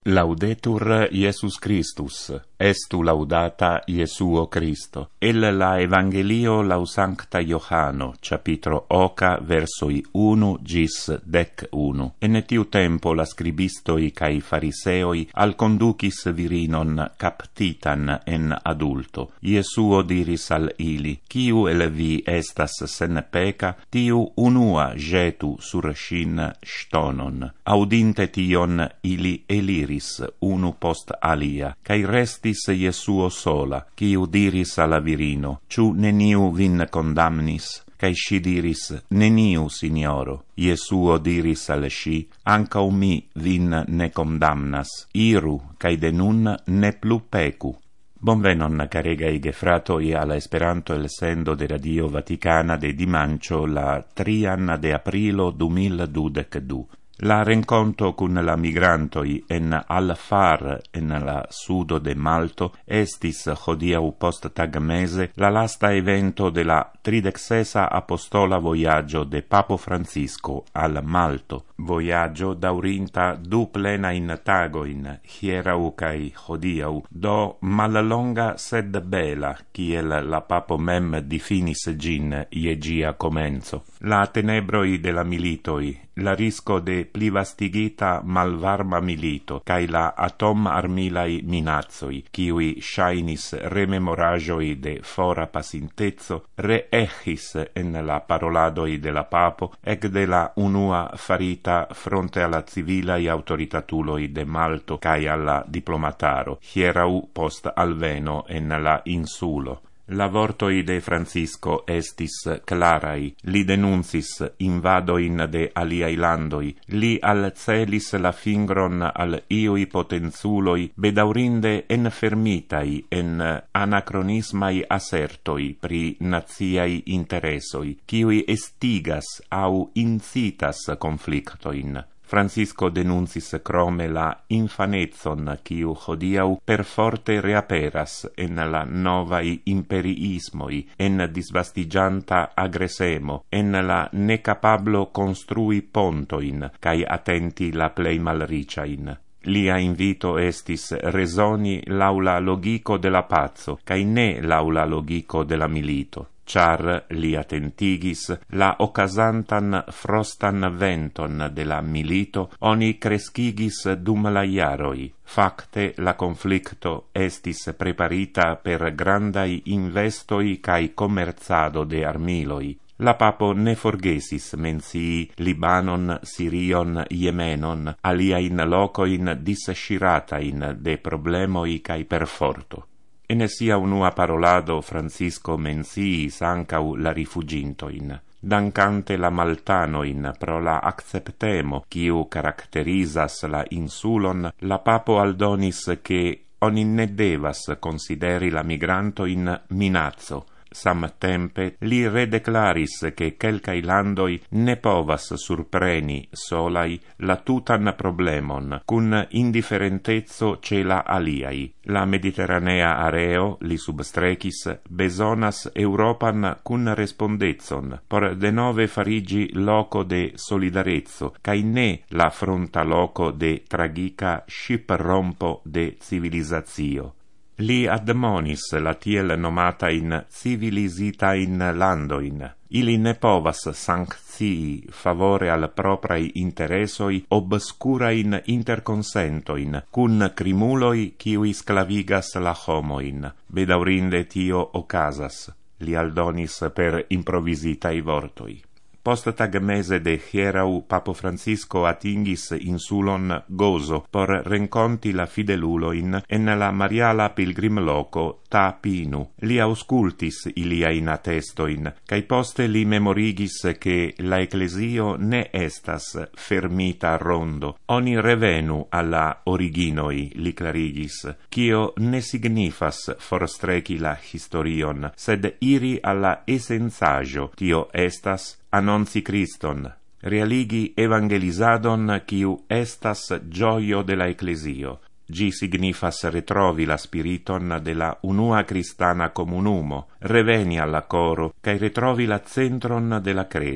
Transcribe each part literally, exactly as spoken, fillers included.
Laudetur Iesus Christus, estu laudata Iesuo Christo. El la Evangelio lau Sancta Johano, capitro oca, versoi unu gis dec unu. En tiu tempo la scribistoi cae fariseoi al conducis virinon captitan en adulto. Iesuo diris al ili, Ciu el vi estas sen peca, tiu unua jetu sur shin stonon. Audinte tion, ili eliris unu post alia, cae restis Iesuo sola, quiu diris alla virino, ciu neniu vin condamnis? Cae si diris, neniu, signoro. Iesuo diris al si, ancau mi vin ne condamnas, iru, cae de nun ne plu pecu. Bonvenon, caregai gefratoi, alla Esperanto el sendo de Radio Vaticana de dimancio la trian de aprilo du mil dudec du. La renconto cun la migrantoi en Al-Far en la sudo de Malto estis hodiau post tag mese la lasta evento de la tridexesa apostola voyaggio de Papo Francisco al Malto. Voyaggio daurinta du plena in tagoin, hierau cae hodiau, do mallonga sed bela, kiel la Papo mem difinis gin ie gia comenzo. La tenebroi de la militoi, la risco de plivastigita malvarma milito, cae la atom armilai minazzoi, kiui shainis rememoragioi de fora pasintezzo, reechis en la paroladoi de la Papo, ec de la unua farita fronte alla civilai autoritatuloi de Malto cae alla diplomataro, hierau post alveno en la insulo. La vortoi de Francisco estis clarai, li denuncis invadoin de aliai landoi, li alcelis la fingron al iui potenzuloi, bedaurinde enfermitai en anacronismai assertoi pri naziai interesoi, kiui estigas au incitas conflictoin. Francisco denuncis crome la infanezon quiu hodiau per forte reaperas en la novai imperiismoi, en disvastigianta agresemo, en la necapablo construi pontoin, cae attenti la plei malriciain. Lia invito estis resoni laula logico de la pazzo, cae ne laula logico de la milito. Char li attentigis la occasantan frostan venton de la milito oni crescigis dum la iaroi. Facte la conflicto estis preparita per grandai investoi cae commerzado de armiloi. La Papo ne forgesis mencii Libanon, Sirion, Yemenon, aliain locoin disshiratain de problemoi cae perforto. En sia unua parolado Francisco menciis ancau la rifugintoin, dancante la maltanoin pro la acceptemo quiu caracterisas la insulon, la Papo aldonis che oni ne devas consideri la migrantoin minazzo. Samtempe li redeclaris che quelcai landoi ne povas surpreni solai la tutan problemon, cun indifferentezzo cela aliai. La mediterranea areo, li substrecis, besonas Europan cun respondezon, por denove farigi loco de solidarezzo, cae ne la fronta loco de tragica ship-rompo de civilizatio. Li admonis la tiel nomata in civilisita in landoin. Ili ne povas sanctii favore al proprai interesoi obscurain interconsentoin, cun crimuloi quiui sclavigas la homoin. Bedaurinde tio ocasas, li aldonis per improvisitai vortoi. Post tag mese de hierau Papo Francisco atingis insulon Gozo por renconti la fideluloin en la mariala pilgrim loco Ta Pinu. Li auscultis iliain attestoin, cae poste li memorigis che la ecclesio ne estas fermita rondo. Oni revenu alla originoi, li clarigis, cio ne signifas forstreci la historion, sed iri alla essenzajo, tio estas annonci Christon, realigi evangelisadon quiu estas gioio de la ecclesio. Gi signifas retrovi la spiriton de la unua cristana comunumo, reveni alla coro, cae retrovi la centron de la credo.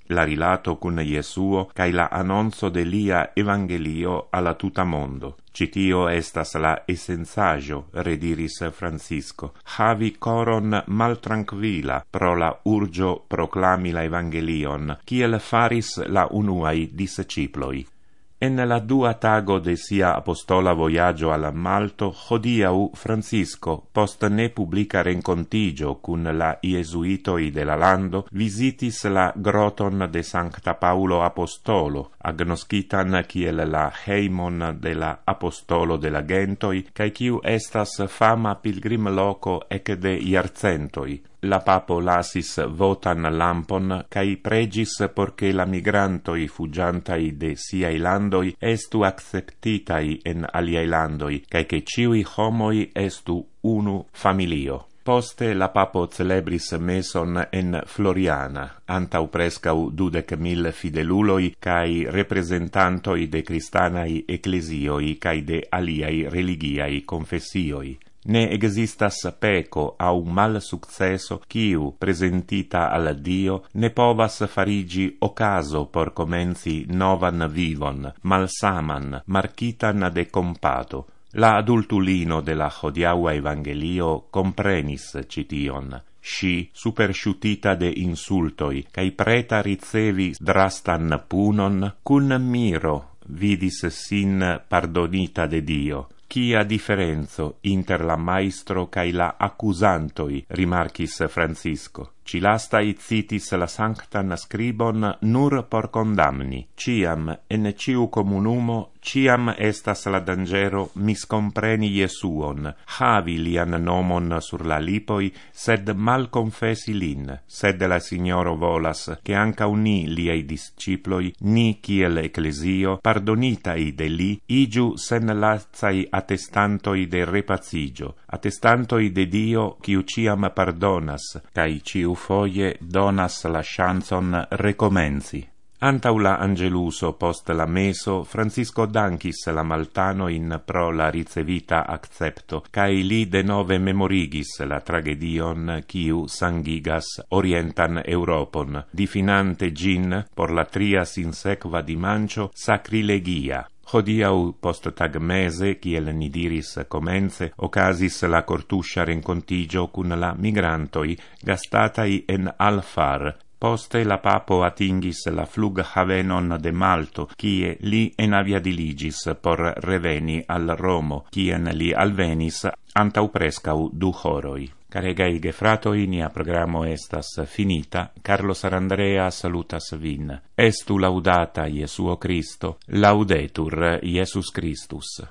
la rilato cun Jesuo, cae la annonzo de lia evangelio alla tuta mondo. Citio estas la essenzajo, rediris Francisco, havi coron maltranquila pro la urgio proclami la evangelion, kiel faris la unuai disciploi. En la dua tago de sia apostola voyaggio al Malto, hodiau Francisco, post ne publica rencontigio cun la Iesuitoi de la lando, visitis la groton de Sancta Paulo Apostolo, agnoscitan kiel la heimon de la Apostolo de la gentoi, cae kiu estas fama pilgrim loco ec de iarcentoi. La papo lasis votan lampon, cae pregis porche la migrantoi fugiantai de siai landoi estu acceptitai en aliai landoi, cae che ciui homoi estu unu familio. Poste la papo celebris meson en Floriana, antau prescau dudec mil fideluloi cae representantoi de Christanai ecclesioi cae de aliai religiai confessioi. Ne existas peco au mal successo quiu, presentita al Dio, ne povas farigi ocaso por comenzi novan vivon, malsaman, marcitan de compato. La adultulino de la hodiaua evangelio comprenis cition. Si, supersciutita de insultoi, cae preta ricevi drastan punon, cun miro vidis sin pardonita de Dio. Quia differenzo inter la maestro cae la accusantoi, rimarcis Francisco. Ci lastai citis la sanctan scribon nur por condamni. Ciam, en ciu comunumo, ciam estas la dangero miscompreni Jesuon, havi lian nomon sur la lipoi, sed mal confessi lin. Sed la Signoro volas, che anca uni liei disciploi, ni kiel ecclesio, pardonitai de li, igiu sen lazai attestantoi de repacigio, attestantoi de Dio, quiu ciam pardonas, cae ciu foie donas la chanson recomenzi. Antau la Angeluso post la meso, Francisco dankis la Maltano in pro la ricevita accepto, cae li denove memorigis la tragedion quiu sangigas orientan Europon, difinante gin, por la tria sinsequa dimancio, sacrilegia. Hodiau post tag mese, kiel ni diris comence, ocasis la cortuscia rencontigio cun la migrantoi gastatai en Alfar. Poste la papo atingis la flug havenon de Malto, kie li enaviadiligis por reveni al Romo, kien li alvenis antau prescau du horoi. Caregai gefratoi, nia programo estas finita. Carlo Sarandrea salutas vin. Estu laudata Jesuo Christo, laudetur Iesus Christus.